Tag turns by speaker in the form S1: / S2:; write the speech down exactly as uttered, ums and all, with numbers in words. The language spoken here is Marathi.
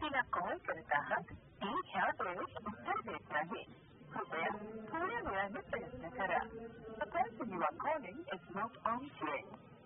S1: व्यक्तीला कॉल करत आहात ती ह्या वेळेस उत्तर देत नाही. कृपया थोड्या वेळाने प्रयत्न करा. The person you are calling is not answering.